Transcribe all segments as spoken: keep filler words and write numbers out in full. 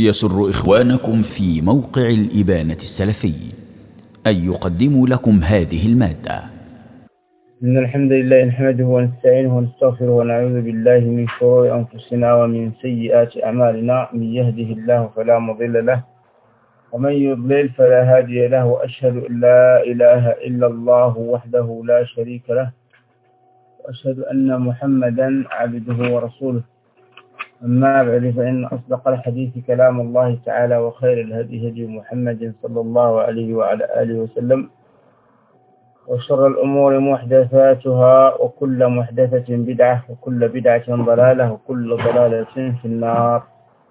يسر إخوانكم في موقع الإبانة السلفي أن يقدموا لكم هذه المادة. إن الحمد لله نحمده ونستعينه ونستغفره ونعوذ بالله من شرور أنفسنا ومن سيئات أعمالنا. من يهده الله فلا مضل له ومن يضلل فلا هادي له، وأشهد أن لا إله إلا الله وحده لا شريك له، وأشهد أن محمدا عبده ورسوله. أما بعد، فإن أصدق الحديث كلام الله تعالى، وخير الهدي هدي محمد صلى الله عليه وعلى آله وسلم، وشر الأمور محدثاتها، وكل محدثة بدعة، وكل بدعة ضلالة، وكل ضلالة في النار.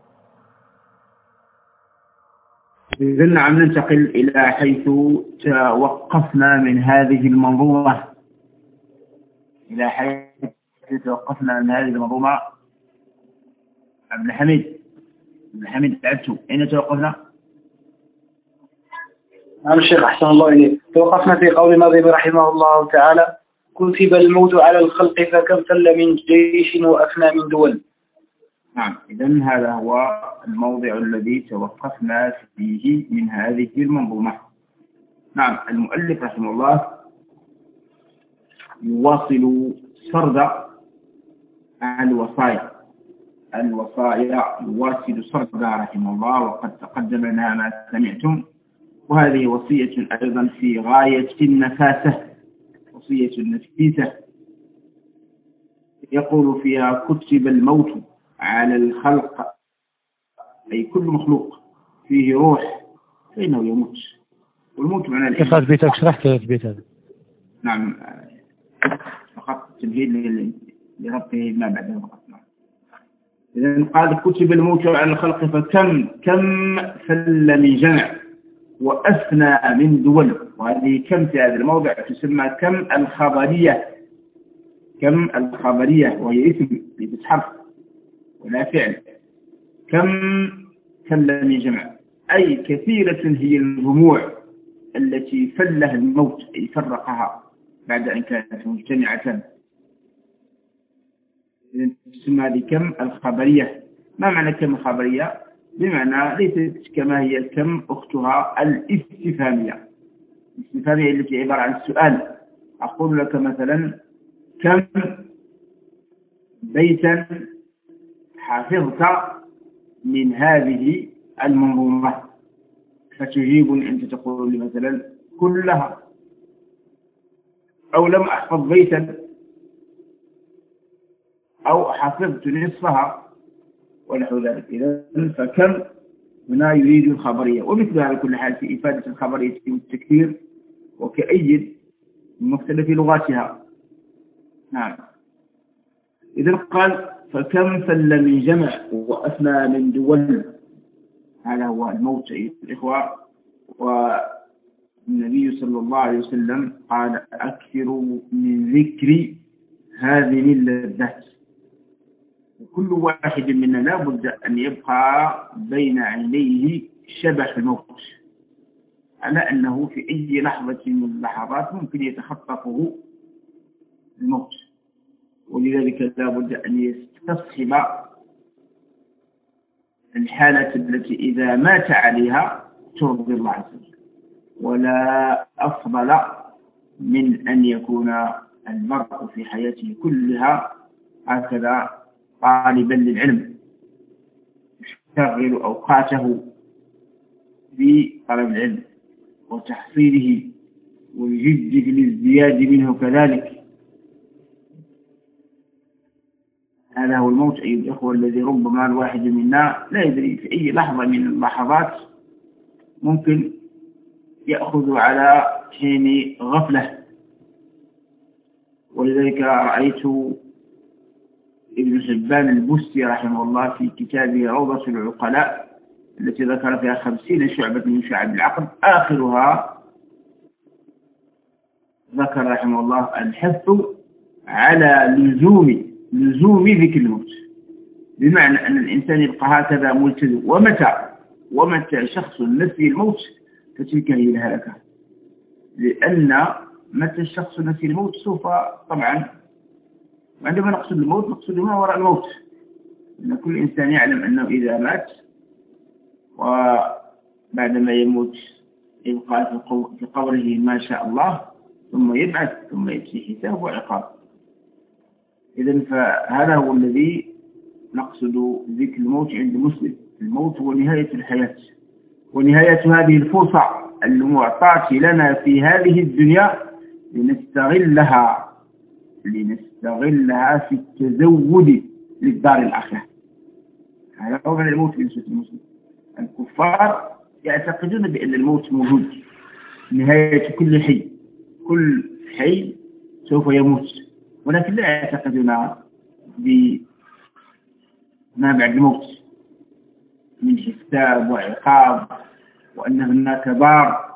إذن عم ننتقل إلى حيث توقفنا من هذه المنظومة إلى حيث توقفنا من هذه المنظومة عبد الحميد عبد الحميد عبتو، أين توقفنا؟ نعم الشيخ، أحسن الله إليك. توقفنا في قول الناظم رحمه الله تعالى: كتب الموت على الخلق فكم فل من جيش وأفنى من دول. نعم، إذن هذا هو الموضع الذي توقفنا فيه من هذه المنظومة. نعم، المؤلف رحمه الله يواصل سرد الوصايا الوصايا يواصل سردها رحمه الله، وقد تقدم لنا ما سمعتم، وهذه وصية أيضا في غاية النفاسة، وصية نفيسة. يقول فيها: كتب الموت على الخلق، أي كل مخلوق فيه روح فإنه يموت، والموت معنى الإنسان. كيف بيتك شرحت البيت هذا؟ نعم، فقط تمهيد لربه ما بعده فقط. إذن قال: كتب الموت على الخلق فكم كم فل من جمع وأثنى من دول. وهذه كم في هذا الموضع تسمى كم الخبرية، كم الخبرية، وهي اسم بحرف ولا فعل. كم فل من جمع، أي كثيرة هي الجموع التي فلها الموت، أي فرقها بعد أن كانت مجتمعة. تسمى هذه كم الخبرية. ما معنى كم الخبرية؟ بمعنى ليست كما هي الكم أختها الاستفهامية. الاستفهامية التي عبارة عن السؤال. أقول لك مثلا: كم بيتا حافظت من هذه المنظومة؟ فتجيب أنت تقول لي مثلا: كلها، أو لم أحفظ بيتا، أو حفظت نصفها، ونحو ذلك. إذن فكم هنا يريد الخبرية، ومثل على كل حال في إفادة الخبرية والتكثير، وكأيد من مختلف لغاتها. نعم، إذن قال: فكم فل من جمع وأثنى من دول. هذا هو الموت أيها الإخوة. والنبي صلى الله عليه وسلم قال: أكثروا من ذكر هذه اللذات. وكل واحد منا لا بد أن يبقى بين عينيه شبح الموت، على أنه في أي لحظة من اللحظات ممكن يتخطفه الموت، ولذلك لا بد أن يستصحب الحالة التي إذا مات عليها ترضي الله عز وجل. ولا أفضل من أن يكون المرء في حياته كلها هكذا طالبا للعلم، يشتغل أوقاته بطلب العلم وتحصيله، ويجد في الازدياد منه كذلك. هذا هو الموت أيها الإخوة، الذي ربما الواحد منا لا يدري في أي لحظة من اللحظات ممكن يأخذ على حين غفلة. ولذلك رأيت ابن حبان البستي رحمه الله في كتابه روضة العقلاء، التي ذكر فيها خمسين شعبة من شعب العقل، آخرها ذكر رحمه الله الحث على لزوم لزوم ذكر الموت، بمعنى أن الإنسان يبقى هكذا ملتزم. ومتى ومتى شخص نسي الموت فتلك هي الهلكة، لأن متى الشخص نسي الموت سوف طبعا، وعندما نقصد الموت نقصد ما وراء الموت، أن كل إنسان يعلم أنه إذا مات بعدما يموت يبقى في قبره ما شاء الله، ثم يبعث، ثم يأتي حساب وعقاب. إذن فهذا هو الذي نقصد ذكر الموت عند مسلم. الموت هو نهاية الحياة، ونهاية هذه الفرصة المعطاة لنا في هذه الدنيا لنستغلها لنستغلها في التزود للدار الآخرة. هذا هو الموت بالنسبة للمسلم. الكفار يعتقدون بأن الموت موجود، نهاية كل حي، كل حي سوف يموت، ولكن لا يعتقدون بما بعد الموت من حساب وعقاب، وأن هناك دار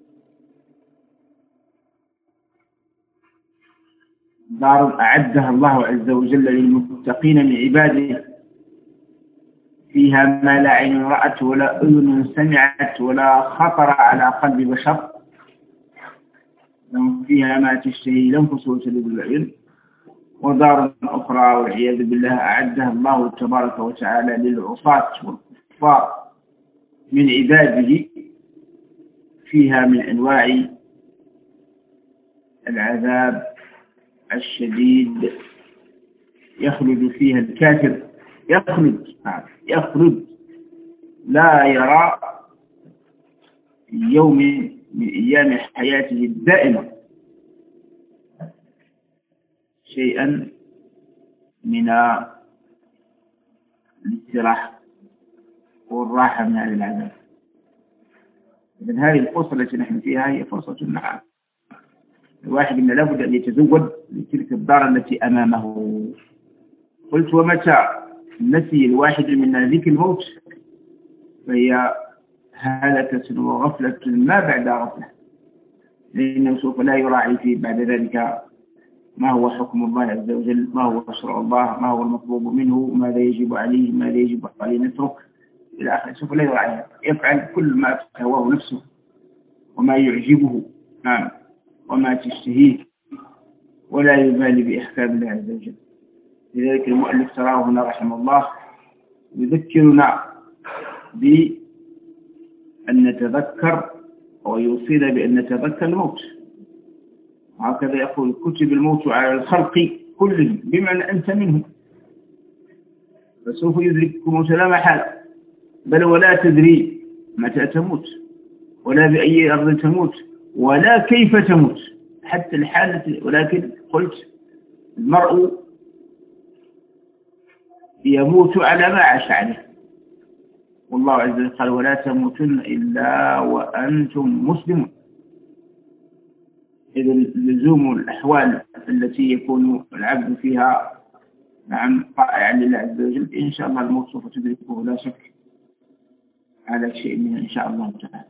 دار أعدها الله عز وجل للمتقين من عباده، فيها ما لا عين رأت ولا أذن سمعت ولا خطر على قلب بشر، فيها ما تشتهي الأنفس وتلذ الأعين، ودار أخرى والعياذ بالله أعدها الله تبارك وتعالى للعصاة والكفار من عباده، فيها من أنواع العذاب الشديد يخلد فيها الكافر، يخلد يخلد لا يرى يوم من أيام حياته الدائمة شيئا من الاستراحة والراحة من هذا العذاب. إذن هذه الفرصة التي نحن فيها هي فرصة نعم. الواحد منا لابد أن يتزود لتلك الدار التي أمامه. قلت ومتى نسي الواحد منا ذكر الموت فهي هلكة وغفلة ما بعد غفلة، لأنه سوف لا يراعي فيه بعد ذلك ما هو حكم الله عز وجل، ما هو شرع الله، ما هو المطلوب منه، ماذا يجب عليه، ماذا يجب عليه نترك إلى آخره. سوف لا يراعي، يفعل كل ما تهواه نفسه وما يعجبه نعم وما تشتهيه، ولا يبالي بإحكام الله عز وجل. لذلك المؤلف تراه هنا رحمه الله يذكرنا بأن نتذكر ويوصينا بأن نتذكر الموت. هكذا يقول كتب الموت على الخلق كلهم، بمعنى أنت منهم، فسوف يدرككم الموت لا محالة، بل ولا تدري متى تموت ولا بأي أرض تموت ولا كيف تموت حتى الحالة. ولكن قلت المرء يموت على ما عاش عليه، والله عز وجل قال ولا تموتن إلا وأنتم مسلمون. إذا لزوم الأحوال التي يكون العبد فيها نعم طائعا لله عز وجل إن شاء الله الموت سوف تدركه لا شك على شيء منه إن شاء الله تعالى.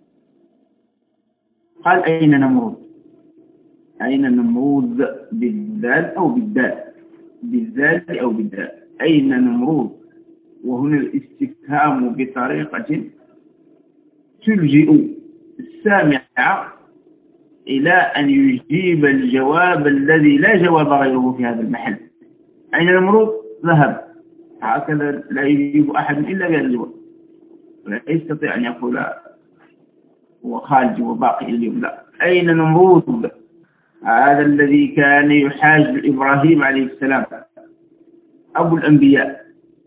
قال أين نمرود؟ أين نمرود بالذال أو بالدال؟ بالذال أو بالدال. أين نمرود؟ وهنا الاستفهام بطريقة تلجئ السامع إلى أن يجيب الجواب الذي لا جواب غيره في هذا المحل. أين نمرود؟ ذهب. هكذا لا يجيب أحد إلا بهذا الجواب، ولا يستطيع أن يقول هو خالد وباقي اليوم. لا، أين نمرود؟ هذا الذي كان يحاج إبراهيم عليه السلام أبو الأنبياء.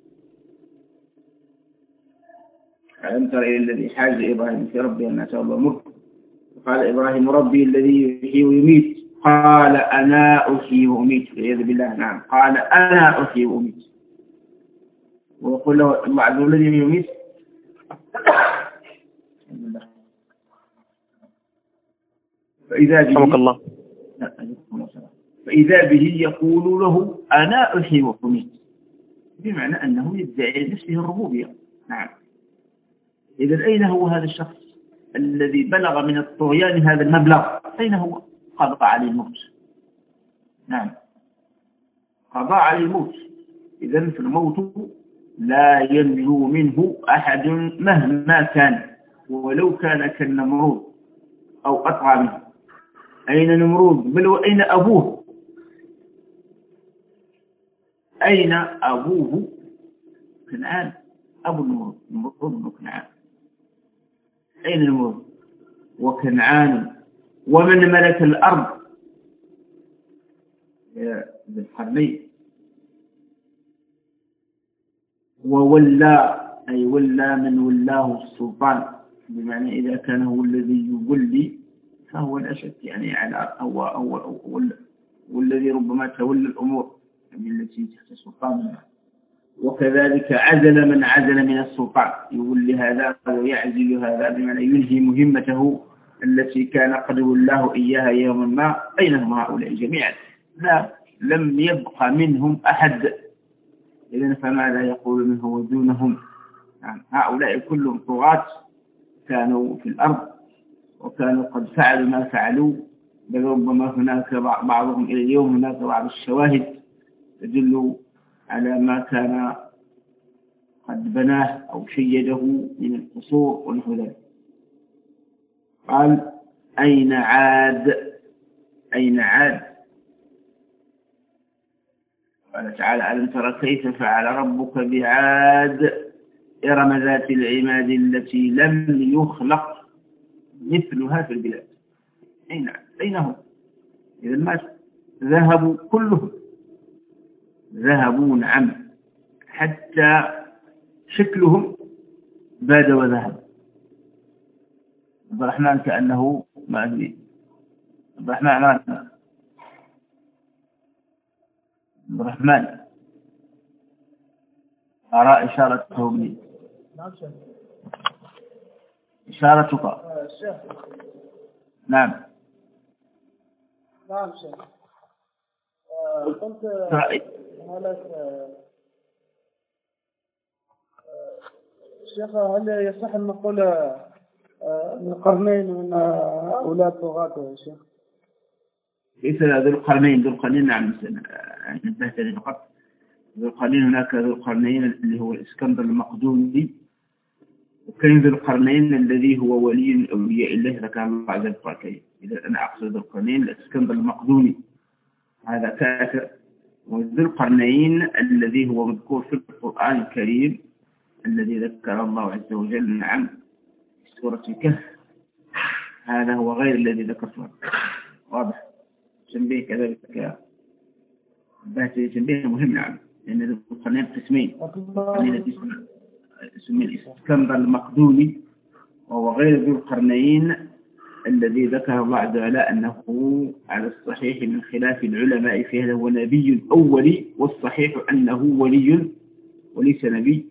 ألم تر إلى الذي حاج إبراهيم في ربه أن أتاه الله ملك قال إبراهيم ربي الذي يحيي ويميت قال أنا أحيي وأميت والعياذ بالله. نعم، قال أنا أحيي وأميت، ويقول له الله عز وجل الذي يميت فإذا به الله فإذا به يقول له أنا أحيي وأميت، بمعنى أنه يدعي نفسه الربوبية. نعم. إذا أين هو هذا الشخص الذي بلغ من الطغيان هذا المبلغ؟ أين هو؟ قضى عليه الموت. نعم، قضى عليه الموت. إذن فالموت لا ينجو منه أحد مهما كان، ولو كان كالنمرود أو أطغى منه. أين نمرود؟ بل وأين أبوه؟ أين أبوه؟ كنعان، أبو النمرود، نمرود بن كنعان. أين نمرود وكنعان ومن ملك الأرض ذي القرنين. وولى أي ولى من ولاه السلطان، بمعنى إذا كان هو الذي يولي فهو الأشد يعني على أو أو أو والذي ربما تولى الأمور التي تحت سلطانه. وكذلك عزل من عزل من السلطان، يولي هذا ويعزل هذا، بمعنى ينهي مهمته التي كان قد ولاه إياها يوما ما. أين هم هؤلاء جميعا؟ لا، لم يبقى منهم أحد. إذن فماذا يقول من هو دونهم؟ يعني هؤلاء كلهم طغاة كانوا في الأرض وكانوا قد فعلوا ما فعلوا، بل ربما هناك بعضهم إلى اليوم هناك بعض الشواهد تدل على ما كان قد بناه أو شيده من القصور ونحو ذلك. قال أين عاد؟ أين عاد؟ قال تعالى ألم تر كيف فعل ربك بعاد إرم ذات العماد التي لم يخلق مثلها في البلاد. أين أين هم؟ إذا ما ذهبوا كلهم، ذهبوا نعم، حتى شكلهم باد وذهب. عبد الرحمن كأنه ما أدري، عبد الرحمن عمران، عبد الرحمن أرى إشارته مني. إشارتك. نعم نعم شيخ. كنت هلك شيخ، هل يصح أن نقول من القرنين من أولاد طغاة يا شيخ؟ ليس ذو القرنين، ذو القرنين نعم نبهت لي فقط. ذو القرنين هناك ذو القرنين اللي هو الإسكندر المقدوني، وكان ذو القرنين الذي هو ولي من أولياء الله ذكر الله عز وجل. إذا أنا أقصد ذو القرنين الإسكندر المقدوني هذا كافر، وذو القرنين الذي هو مذكور في القرآن الكريم الذي ذكر الله عز وجل نعم في سورة الكهف، هذا هو غير الذي ذكرته. واضح؟ تنبيه كذلك، بحث تنبيه مهم نعم، لأن ذو القرنين قسمين، اسمه الإسكندر المقدوني وهو غير ذو القرنين الذي ذكر الله عز وجل أنه على الصحيح من خلاف العلماء في هذا هو نبي أولي، والصحيح أنه ولي وليس نبي.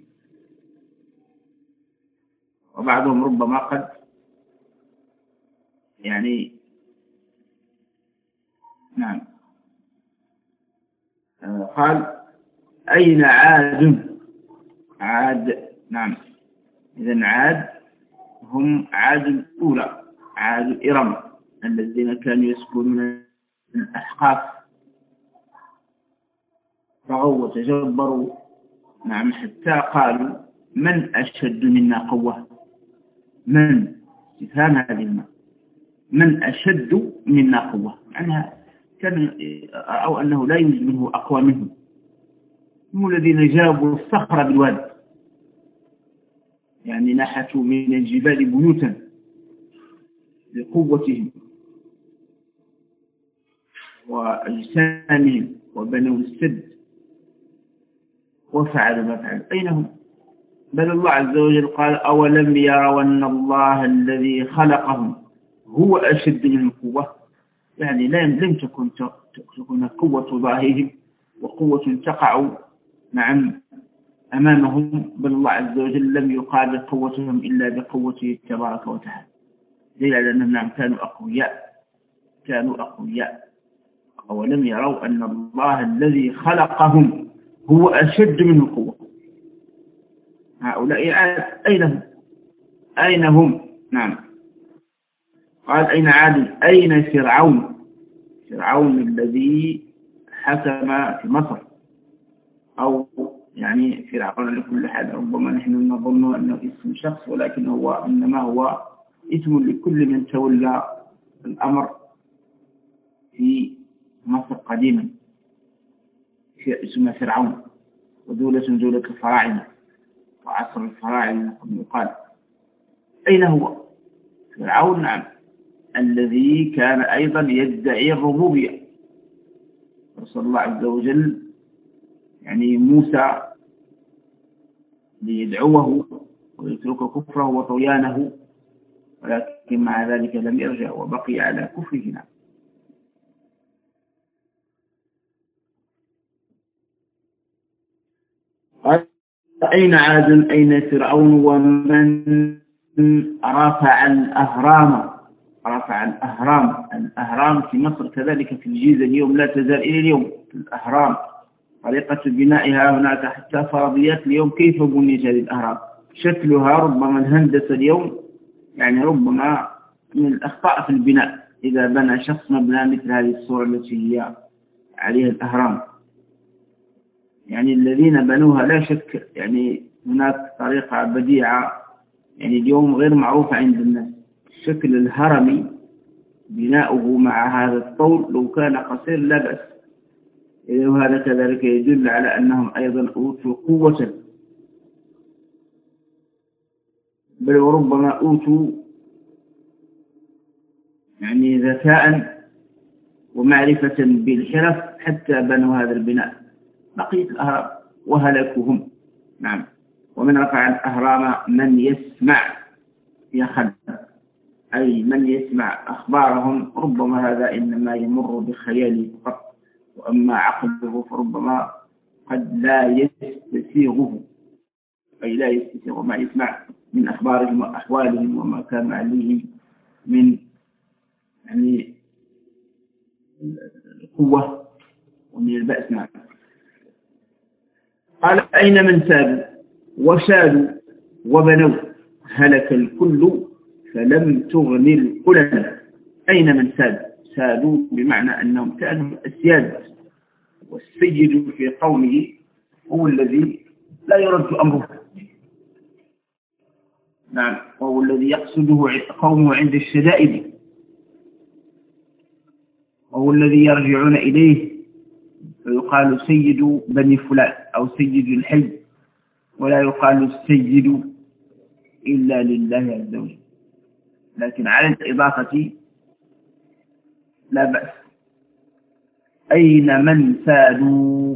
وبعضهم ربما قد يعني نعم آه قال أين عاد؟ عاد نعم، إذن عاد هم عاد الأولى، عاد إرم الذين كانوا يسكنون الأحقاف، فغوا وتجبروا نعم حتى قالوا من أشد منا قوة؟ من استفهام هذه الماء، من أشد منا قوة، معناها كان أو أنه لا يوجد منه أقوى منهم. هم الذين جابوا الصخر بالواد، يعني نحتوا من الجبال بيوتا لقوتهم وأجسامهم وبنوا السد وفعلوا ما فعلوا. أين هم؟ بل الله عز وجل قال أولم يروا أن الله الذي خلقهم هو أشد من القوة، يعني لم تكن تكون قوة ظاهرهم وقوة تقع نعم أمامهم، بل الله عز وجل لم يقابل قوتهم إلا بقوته تبارك وتعالى، دليل على أنهم نعم كانوا أقوياء، كانوا أقوياء. أولم يروا أن الله الذي خلقهم هو أشد من القوة. هؤلاء أين هم؟ أين هم؟ نعم قال أين عاد؟ أين فرعون؟ فرعون الذي حكم في مصر، أو يعني فرعون لكل حال، ربما نحن نظن أنه اسم شخص ولكن هو إنما هو اسم لكل من تولى الأمر في مصر قديما، اسمه فرعون، ودولة دولة الفراعنة وعصر الفراعنة يقال. أين هو؟ فرعون نعم الذي كان أيضا يدعي الربوبية. رسول الله عز وجل يعني موسى ليدعوه ويترك كفره وطغيانه، ولكن مع ذلك لم يرجع وبقي على كفره. نعم. أين عاد أين فرعون ومن رفع الأهرام؟ رفع الأهرام. الأهرام في مصر كذلك في الجيزة اليوم لا تزال إلى اليوم الأهرام طريقة بنائها هناك حتى فرضيات اليوم كيف بنيت هذه الأهرام، شكلها ربما الهندسة اليوم يعني ربما من الأخطاء في البناء إذا بنى شخص مبنى مثل هذه الصورة التي هي عليها الأهرام. يعني الذين بنوها لا شك يعني هناك طريقة بديعة يعني اليوم غير معروفة عند الناس. الشكل الهرمي بناؤه مع هذا الطول لو كان قصير لا بأس، وهذا كذلك يدل على أنهم أيضا أوتوا قوة، بل وربما أوتوا يعني ذكاء ومعرفة بالحرف حتى بنوا هذا البناء. بقية الأهرام وهلكهم. نعم. ومن رفع الأهرام من يسمع يخلق، أي من يسمع أخبارهم، ربما هذا إنما يمر بخياله فقط، وأما عقله فربما قد لا يستسيغه، أي لا يستسيغ ما يسمع من أخبارهم وأحوالهم وما كان عليه من يعني القوة ومن البأس. نعم. قال أين من سادوا وشادوا وبنوا هلك الكل فلم تغن القلل. أين من ساد؟ سادوا بمعنى أنهم كانوا أسياد، والسيد في قومه هو الذي لا يرد أمره. نعم. وهو الذي يقصده قومه عند الشدائد، وهو الذي يرجعون إليه فيقال سيد بني فلان أو سيد الحي، ولا يقال السيد إلا لله عز وجل، لكن على الإضافة لا بأس. أين من سادوا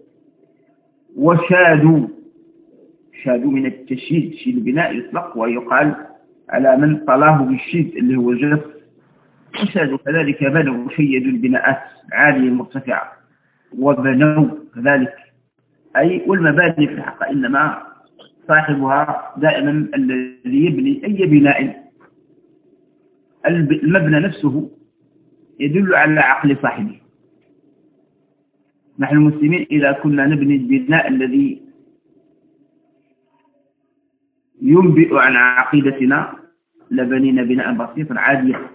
وشادوا. شادوا من التشييد، شيد البناء يطلق ويقال على من طلاه بالشيد اللي هو الجرس. وشادوا كذلك بنوا وشيدوا البناءات عالية مرتفعة وبنوا كذلك، أي والمباني في الحق إنما صاحبها دائما الذي يبني أي بناء المبنى نفسه يدل على عقل صاحبه. نحن المسلمين إذا كنا نبني البناء الذي ينبئ عن عقيدتنا لبنينا بناء بسيطا عاديا،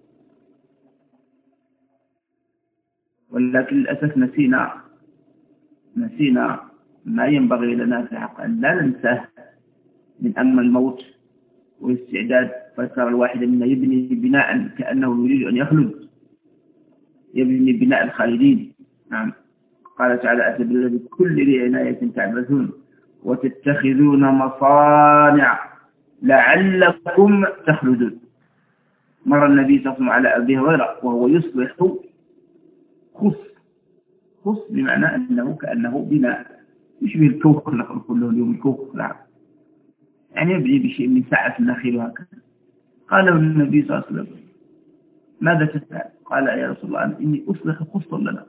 ولكن للأسف نسينا نسينا ما ينبغي لنا في حق أن لا ننساه من أمن الموت والاستعداد. فترى الواحد منا يبني بناء كأنه يريد أن يخلد، يبني بناء الخالدين. نعم. قال تعالى أتبنون بكل عناية تعبثون وتتخذون مصانع لعلكم تخلدون. مر النبي صلى الله عليه وسلم على أبي هريرة وهو يصلح خص خص بمعنى أنه كأنه بناء يشبه الكوخ نقول كله اليوم الكوخ. نعم. يعني يبني بشيء من ساعة النخيل وهكذا. قال النبي صلى الله عليه وسلم ماذا تفعل؟ قال يا رسول الله إني أصلح خصا لنا.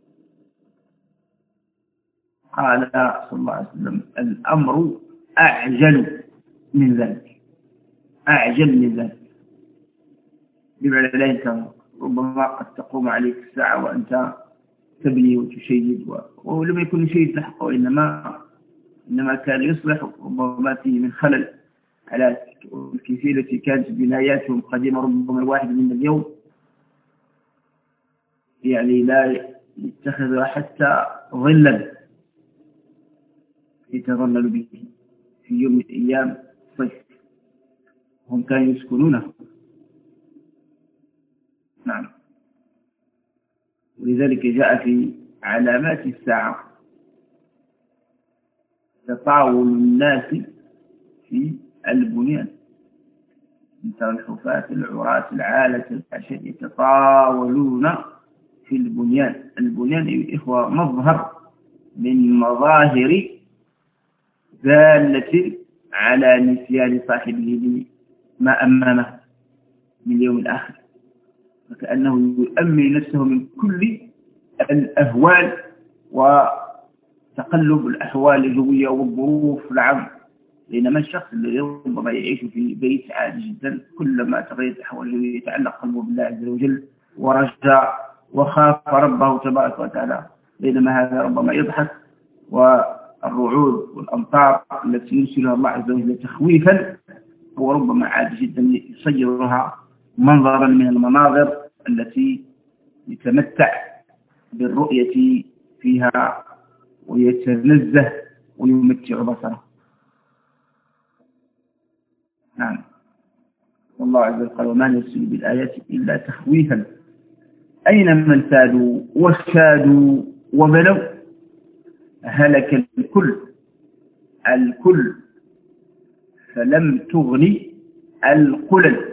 قال صلى الله عليه وسلم الأمر أعجل من ذلك، أعجل من ذلك بمعنى لا ينتهي. ربما قد تقوم عليك الساعة وأنت تبني وتشيد، ولم يكن يشيد لحقه، وإنما إنما كان يصلح ربما فيه من خلل على الكثير التي كانت بناياتهم قديمة. ربما الواحد من اليوم يعني لا يتخذ حتى ظلا يتظلل به في يوم من أيام الصيف، هم كانوا يسكنونه. نعم. ولذلك جاء في علامات الساعة تطاول الناس في البنيان، ترى الحفاة العراة العالة الحشد يتطاولون في البنيان. البنيان أيها الإخوة مظهر من مظاهر دالة على نسيان صاحبه ما أمامه من اليوم الآخر، فكأنه يؤمن نفسه من كل الأهوال وتقلب الأحوال الجوية والظروف العام. بينما الشخص الذي ربما يعيش في بيت عادي جدا، كلما تغيرت الأحوال الجوية يتعلق قلبه بالله عز وجل ورجع وخاف ربه تبارك وتعالى، بينما هذا ربما يضحك، والرعود والأمطار التي يرسلها الله عز وجل تخويفا هو ربما عادي جدا يصيرها منظرا من المناظر التي يتمتع بالرؤية فيها ويتنزه ويمتع بصره. نعم، والله عز وجل قال: وما نرسل بالآيات إلا تخويفا. أين من سادوا وشادوا وبلوا؟ هلك الكل الكل فلم تغني القلل.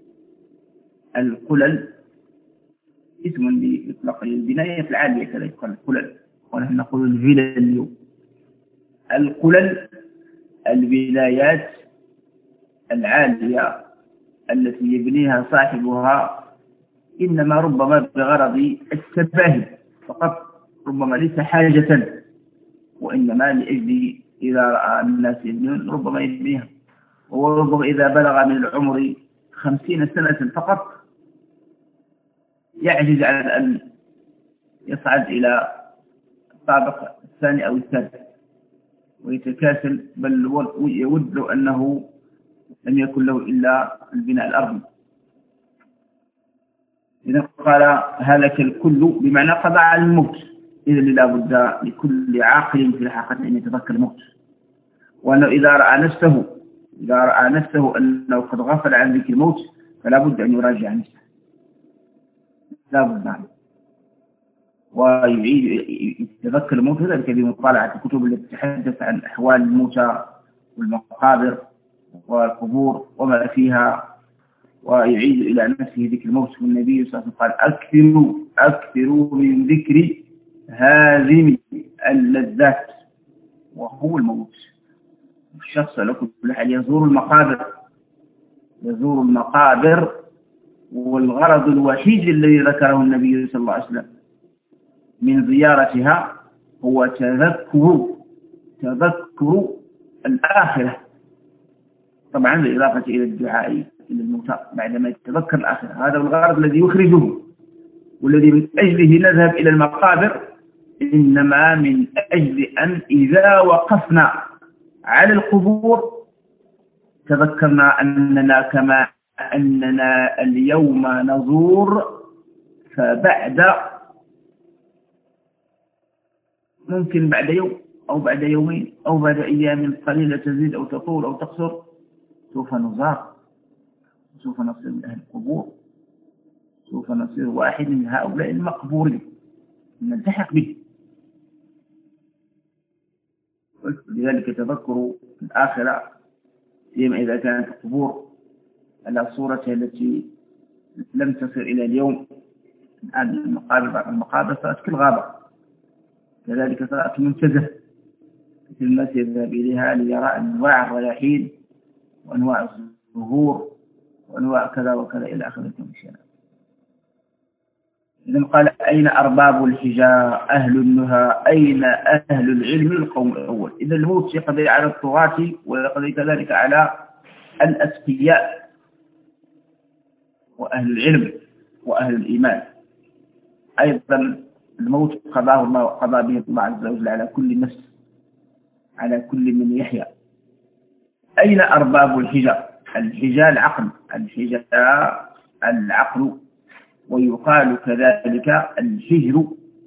القلل اسم يطلق للبناية العالية كذا يقال القلل، ونحن نقول الفلل اليوم. القلل الولايات العالية التي يبنيها صاحبها إنما ربما بغرض التباهي فقط، ربما ليس حاجة، وإنما لأجل إذا رأى الناس يبنون ربما يبنيها، وربما إذا بلغ من العمر خمسين سنة فقط يعجز عن أن يصعد إلى الطابق الثاني أو الثالث ويتكاسل، بل يود لو أنه لم يكن له إلا البناء الأرضي. إذا قال هلك الكل بمعنى قضى على الموت، إذا لا بد لكل عاقل في الحقيقة أن يتذكر الموت، وأنه إذا رأى نفسه إذا رأى نفسه أنه قد غفل عن ذكر الموت فلا بد أن يراجع نفسه، لا بد عنه ويعيد يتذكر الموت، ذلك بمطالعة الكتب التي تتحدث عن أحوال الموتى والمقابر والقبور وما فيها، ويعيد إلى نفسه ذكر الموت. والنبي صلى الله عليه وسلم قال: أكثروا أكثروا من ذكر هازم اللذات وهو الموت. الشخص على كل حال يزور المقابر يزور المقابر والغرض الوحيد الذي ذكره النبي صلى الله عليه وسلم من زيارتها هو تذكر تذكر الآخرة، طبعا بالإضافة إلى الدعاء إلى الموتى بعدما يتذكر الآخرة. هذا الغرض الذي يخرجه والذي من أجله نذهب إلى المقابر، إنما من أجل أن إذا وقفنا على القبور تذكرنا أننا كما أننا اليوم نزور، فبعد ممكن بعد يوم أو بعد يومين أو بعد أيام قليلة تزيد أو تطول أو تقصر سوف نزار، سوف نصير من أهل القبور، سوف نصير واحد من هؤلاء المقبورين نلتحق به. لذلك تذكر الآخرة فيما إذا كانت القبور على صورتها التي لم تصل إلى اليوم. الآن المقابر بعض المقابر صارت كالغابة، كذلك صارت منتزه، مثل الناس يذهب إليها ليرى أنواع الرياحين وأنواع الزهور وأنواع كذا وكذا إلى آخر الشيء. إذن قال: أين أرباب الحجاء أهل النهى أين أهل العلم القوم الأول. إذا الموت يقضي على الطغاة ويقضي كذلك على الأتقياء وأهل العلم وأهل الإيمان. أيضا الموت قضاه الله وقضى به الله عز وجل على كل نفس، على كل من يحيا. أين أرباب الحجاء؟ الحجاء العقل، الحجاء العقل، ويقال كذلك الحجر.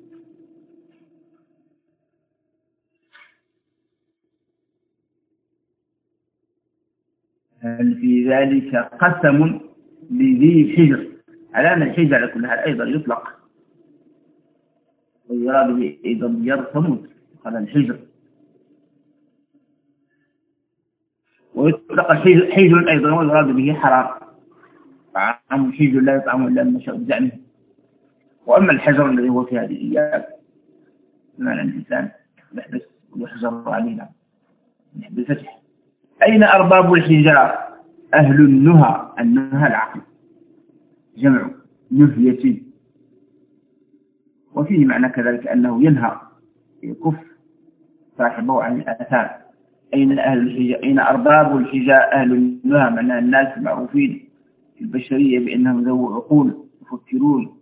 هل في ذلك قسم لذي حجر؟ على أن الحجر على كل حال أيضا يطلق ويراد به أيضا ديار ثمود، قال الحجر، ويطلق حجر أيضا ويراد به حرام، طعام الحج لا يطعم إلا من شاء بزعمه. وأما الحجر الذي هو في هذه الإيام بمعنى الإنسان يحبس ويحجر علينا بفتح. أين أرباب الحجار؟ أهل النهى. النهى العقل، جمع نهية، وفيه معنى كذلك أنه ينهى يكف صاحبه عن الآثام. أين أهل الحجار؟ أين أرباب الحجار؟ أهل النهى، معنى الناس المعروفين في البشرية بأنهم ذو عقول يفكرون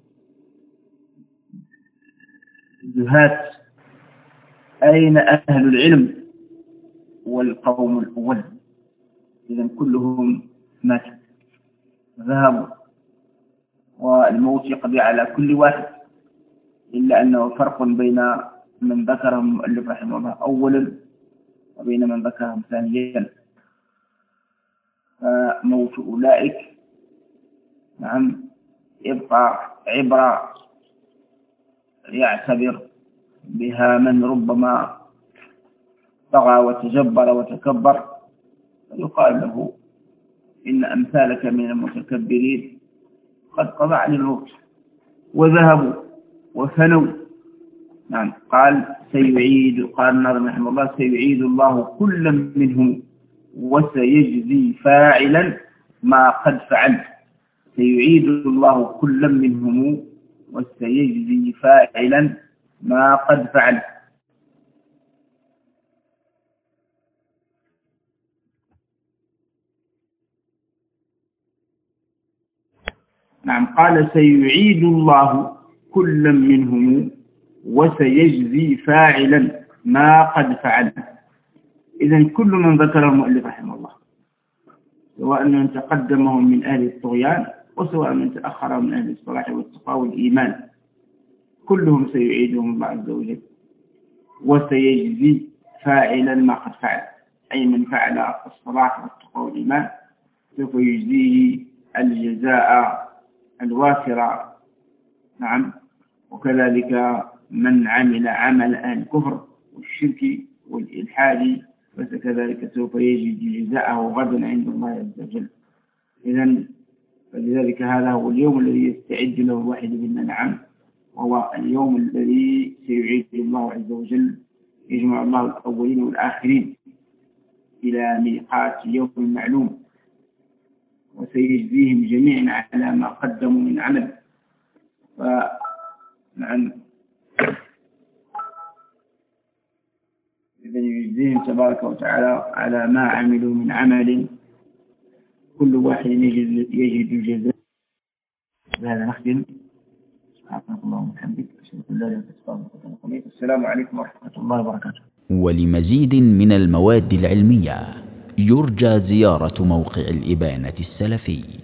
زهات. أين أهل العلم؟ والقوم الأول. إذن كلهم ماتوا ذهبوا، والموت يقضي على كل واحد، إلا أنه فرق بين من ذكرهم المؤلف رحمه الله أولا وبين من ذكرهم ثانيا. فموت أولئك نعم يبقى عبرة يعتبر بها من ربما طغى وتجبر وتكبر، فيقال له إن أمثالك من المتكبرين قد قضى عن الموت وذهبوا وفنوا. نعم قال سيعيد، قال الناظم رحمه الله سيعيد الله كل منهم وسيجزي فاعلا ما قد فعل. سيعيد الله كل منهم وسيجزي فاعلا ما قد فعل. نعم قال سيعيد الله كل منهم وسيجزي فاعلا ما قد فعل. إذن كل من ذكر المؤلف رحمه الله، سواء من تقدمهم من أهل الطغيان وسواء من تأخرهم من أهل الصلاح والتقى والإيمان، كلهم سيعيدهم الله عز وجل. وسيجزي فاعلا ما قد فعل، أي من فعل الصلاح والتقى والإيمان سوف يجزيه الجزاء الوافر. نعم وكذلك من عمل عمل أهل الكفر والشرك والإلحاد فكذلك سوف يجد جزاءه غدا عند الله عز وجل. إذن فلذلك هذا هو اليوم الذي يستعد له الواحد منا. نعم وهو اليوم الذي سيعيد الله عز وجل، يجمع الله الأولين والآخرين إلى ميقات يوم معلوم، وسيجزيهم جميعا على ما قدموا من عمل. فنعم إذن يجزيهم تبارك وتعالى على ما عملوا من عمل، كل واحد يجد الجزاء. بهذا نختم. سبحانك اللهم وبحمدك، أشهد أن لا إله إلا أنت أستغفرك وأتوب إليك. السلام عليكم ورحمة الله وبركاته. ولمزيد من المواد العلمية يرجى زيارة موقع الإبانة السلفي.